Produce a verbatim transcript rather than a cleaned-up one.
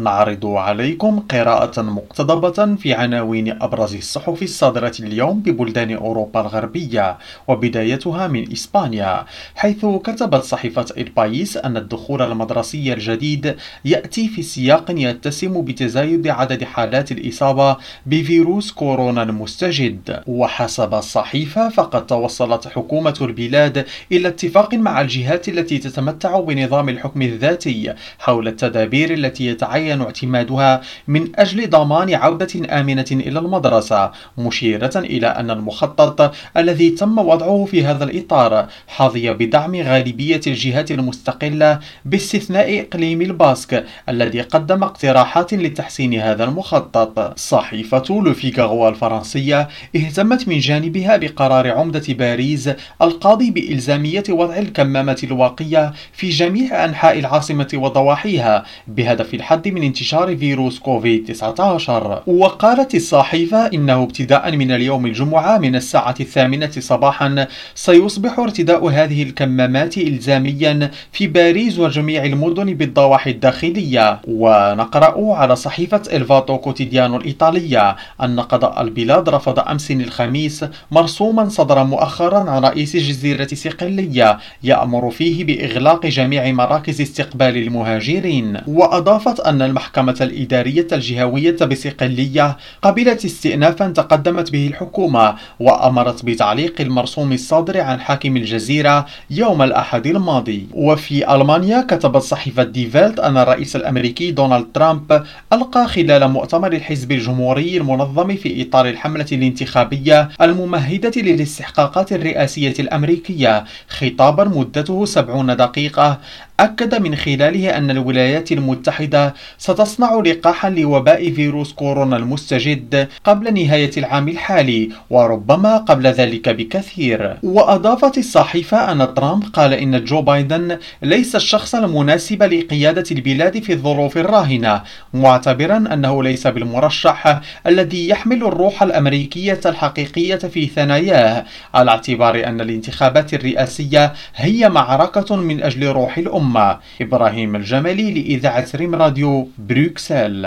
نعرض عليكم قراءة مقتضبة في عناوين أبرز الصحف الصادرة اليوم ببلدان أوروبا الغربية، وبدايتها من إسبانيا، حيث كتبت صحيفة إل بايس أن الدخول المدرسي الجديد يأتي في سياق يتسم بتزايد عدد حالات الإصابة بفيروس كورونا المستجد. وحسب الصحيفة فقد توصلت حكومة البلاد إلى اتفاق مع الجهات التي تتمتع بنظام الحكم الذاتي حول التدابير التي يتعين اعتمادها من أجل ضمان عودة آمنة إلى المدرسة، مشيرة إلى أن المخطط الذي تم وضعه في هذا الإطار حظي بدعم غالبية الجهات المستقلة باستثناء إقليم الباسك الذي قدم اقتراحات لتحسين هذا المخطط. صحيفة لو فيغارو الفرنسية اهتمت من جانبها بقرار عمدة باريس القاضي بإلزامية وضع الكمامة الواقية في جميع أنحاء العاصمة وضواحيها بهدف الحد من انتشار فيروس كوفيد تسعة عشر. وقالت الصحيفة إنه ابتداء من اليوم الجمعة من الساعة الثامنة صباحا سيصبح ارتداء هذه الكمامات إلزاميا في باريس وجميع المدن بالضواحي الداخلية. ونقرأ على صحيفة إلفاتو كوتيديانو الإيطالية أن قضاء البلاد رفض أمس الخميس مرسوما صدر مؤخرا عن رئيس جزيرة صقلية يأمر فيه بإغلاق جميع مراكز استقبال المهاجرين. وأضافت أن المحكمة الإدارية الجهوية بصقلية قبلت استئنافا تقدمت به الحكومة وأمرت بتعليق المرسوم الصادر عن حاكم الجزيرة يوم الأحد الماضي. وفي ألمانيا كتبت صحيفة دي فيلت أن الرئيس الأمريكي دونالد ترامب ألقى خلال مؤتمر الحزب الجمهوري المنظم في إطار الحملة الانتخابية الممهدة للاستحقاقات الرئاسية الأمريكية خطابا مدته سبعون دقيقة أكد من خلاله أن الولايات المتحدة ستصنع لقاحا لوباء فيروس كورونا المستجد قبل نهاية العام الحالي وربما قبل ذلك بكثير. وأضافت الصحيفة أن ترامب قال إن جو بايدن ليس الشخص المناسب لقيادة البلاد في الظروف الراهنة، معتبرا أنه ليس بالمرشح الذي يحمل الروح الأمريكية الحقيقية في ثناياه، على اعتبار أن الانتخابات الرئاسية هي معركة من أجل روح الأمة. إبراهيم الجمالي لإذاعة ريم راديو بروكسل.